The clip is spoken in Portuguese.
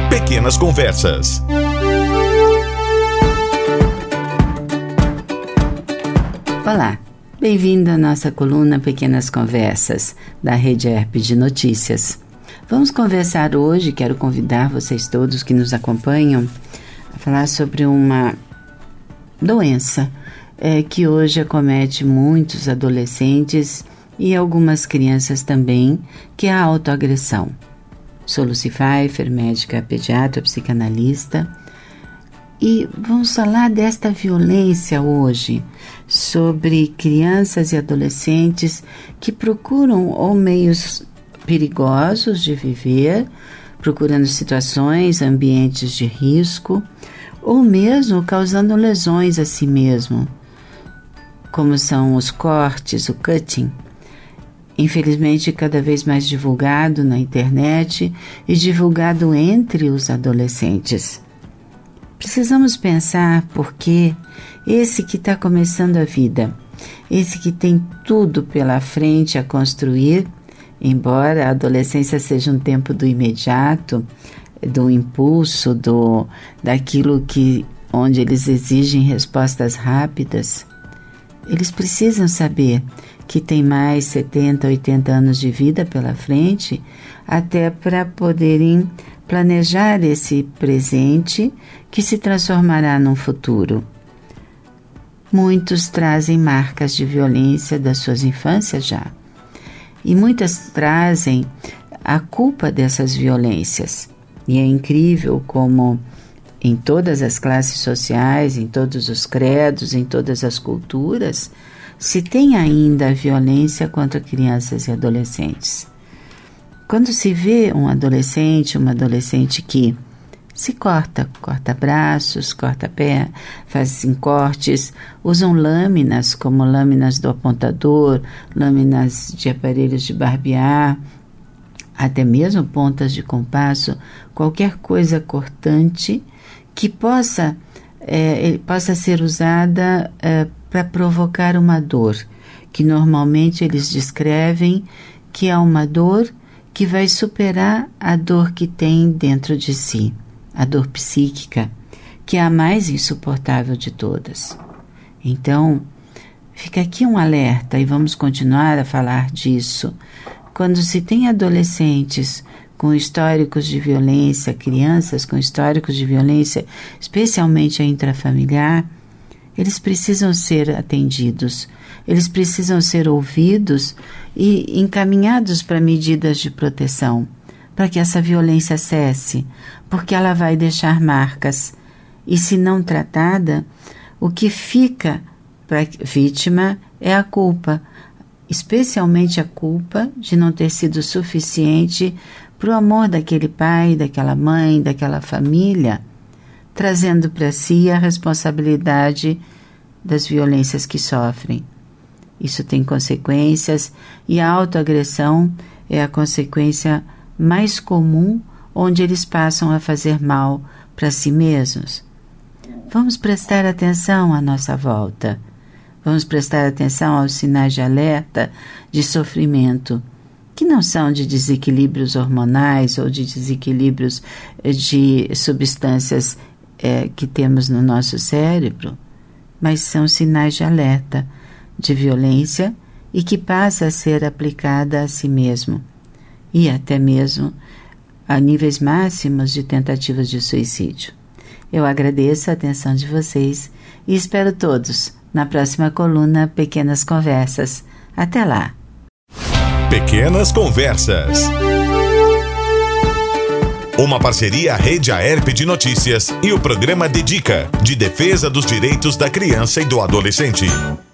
Pequenas Conversas. Olá, bem-vindo à nossa coluna Pequenas Conversas, da Rede ERP de Notícias. Vamos conversar hoje, quero convidar vocês todos que nos acompanham a falar sobre uma doença que hoje acomete muitos adolescentes e algumas crianças também, que é a autoagressão. Sou Lucy Pfeiffer, médica pediatra, psicanalista, e vamos falar desta violência hoje, sobre crianças e adolescentes que procuram ou meios perigosos de viver, procurando situações, ambientes de risco, ou mesmo causando lesões a si mesmo, como são os cortes, o cutting, infelizmente cada vez mais divulgado na internet e divulgado entre os adolescentes. Precisamos pensar porque esse que está começando a vida, esse que tem tudo pela frente a construir, embora a adolescência seja um tempo do imediato, do impulso, daquilo onde eles exigem respostas rápidas, eles precisam saber que tem mais 70, 80 anos de vida pela frente, até para poderem planejar esse presente que se transformará num futuro. Muitos trazem marcas de violência das suas infâncias já. E muitas trazem a culpa dessas violências. E é incrível como em todas as classes sociais, em todos os credos, em todas as culturas, se tem ainda a violência contra crianças e adolescentes. Quando se vê uma adolescente que se corta braços, corta pé, fazem cortes, usam lâminas como lâminas do apontador, lâminas de aparelhos de barbear, até mesmo pontas de compasso, qualquer coisa cortante que possa ser usada para provocar uma dor, que normalmente eles descrevem que é uma dor que vai superar a dor que tem dentro de si, a dor psíquica, que é a mais insuportável de todas. Então, fica aqui um alerta e vamos continuar a falar disso. Quando se tem adolescentes com históricos de violência, crianças com históricos de violência, especialmente a intrafamiliar, eles precisam ser atendidos, eles precisam ser ouvidos e encaminhados para medidas de proteção, para que essa violência cesse, porque ela vai deixar marcas. E se não tratada, o que fica para a vítima é a culpa, especialmente a culpa de não ter sido suficiente para o amor daquele pai, daquela mãe, daquela família, trazendo para si a responsabilidade das violências que sofrem. Isso tem consequências e a autoagressão é a consequência mais comum onde eles passam a fazer mal para si mesmos. Vamos prestar atenção à nossa volta. Vamos prestar atenção aos sinais de alerta de sofrimento, que não são de desequilíbrios hormonais ou de desequilíbrios de substâncias que temos no nosso cérebro, mas são sinais de alerta, de violência e que passa a ser aplicada a si mesmo e até mesmo a níveis máximos de tentativas de suicídio. Eu agradeço a atenção de vocês e espero todos na próxima coluna Pequenas Conversas. Até lá! Pequenas Conversas. Uma parceria Rede ERP de Notícias e o programa Dedica, de defesa dos direitos da criança e do adolescente.